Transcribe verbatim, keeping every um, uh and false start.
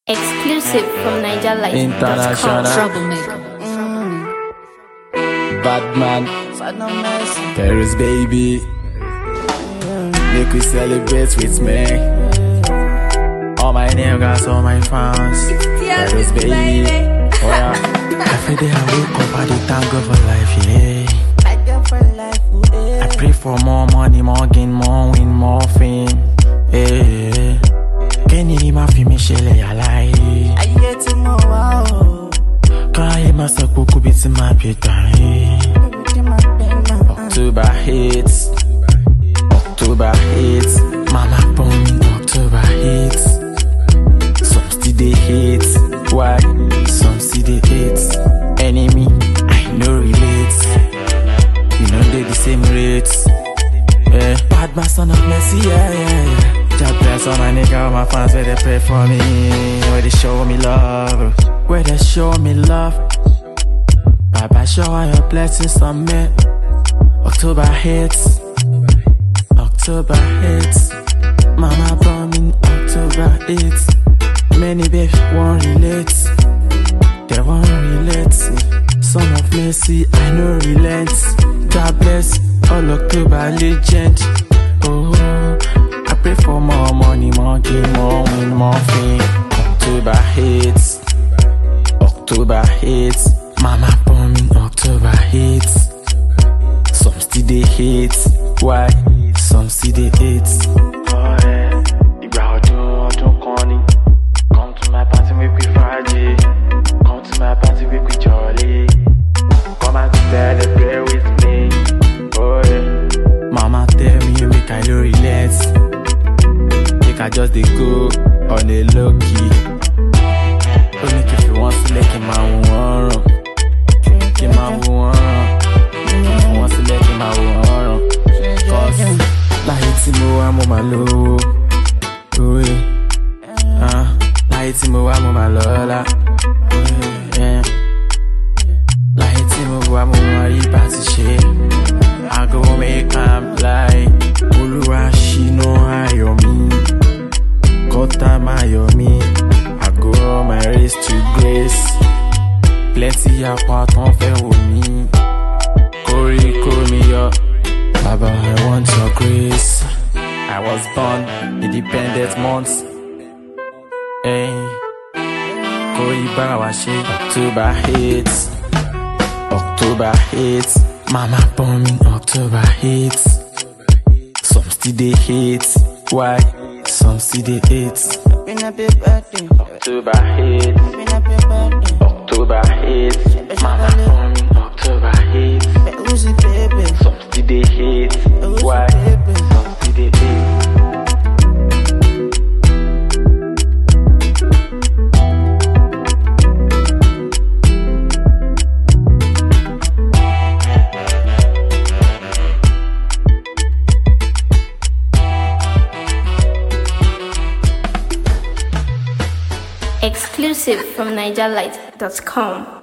Exclusive from Niger Light. International Troublemaker. bad man, Paris baby. Make we celebrate with me. All my niggas, all my fans, Paris baby. Oh yeah. Every day I wake up, I dey thank God for life, yeah. I pray for more money, more gain, more win, more fame. Yeah. Kenny ma fi mi ṣẹlẹ̀ yàrá yìí. Ayé tí mo wá o. Káyé má sọ pé kò bí tí máa bí tàyè. October hits, October hits. Mama born me October hits. Some still dey hate, why? Some still dey hate. Enemy, I no relate. You know they the same rates. Yeah. Bad man, son of Messi, yeah, yeah, yeah. God bless all my nigga, all my fans, where they pray for me, where they show me love, where they show me love. Baba, show all your blessings on me. October hits, October hits. Mama born me October hits. Many babes won't relate, they won't relate. Son of Messi, I know relent. God bless all October legend. Oh, I pray for more money, more gain, more win, more fame. October hits, October hits. Mama born me October hits. Some still they hate, why? Some still they hate. Oh yeah, ìgbà ọdún ọdún kan ni. Come to my party make we Friday. Come to my party make we jolly. Come and celebrate with me. Oh yeah. Mama tell me make I no relent. Make I just dey go on a low key. Only if you want to let him out one. Him out one. If you want to let him out one. Cause láyé tí mo wá mo máa lówó. Oh yeah. Ah, láyé tí mo wá mo máa lọ́lá. Oh yeah. Láyé tí mo wá mo máa rí bá ti ṣe. I go make am like Olúwa ṣínà ayọ̀ mi, kọ́tà máa yọ̀ mí. I go run my race to grace. Plenty apá tán fẹ́ wò mí, kórè kó mi yọ. Baba, I want your grace. I was born independent months. Hey, kórè bára wa ṣe. October hits, October hits. Mama born me October hits. Some still they hate, why? Some still they hate. Been a big birthday. October hits, Been a big birthday. October hits. Mama born me October hits. But who's it, baby? Some still they hate, why? Some still they hate. Exclusive from Niger Light dot com.